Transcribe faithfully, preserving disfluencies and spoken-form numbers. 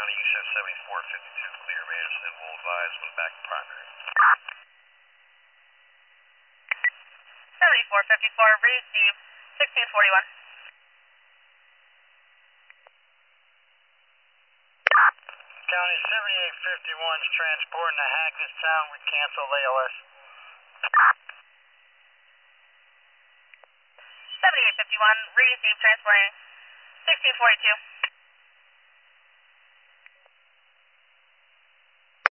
County, you show seventy-four fifty-two clear, Anderson, we'll advise when back to primary. seventy-four fifty-four, receive sixteen forty-one. County seventy-eight fifty-one is transporting to Hagerstown. We cancel A L S. seventy-eight fifty-one, receive transporting sixteen forty-two.